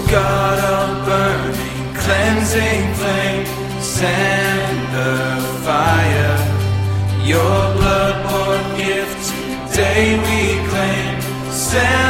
God of burning, cleansing flame, send the fire. Your blood poured gift today we claim. Send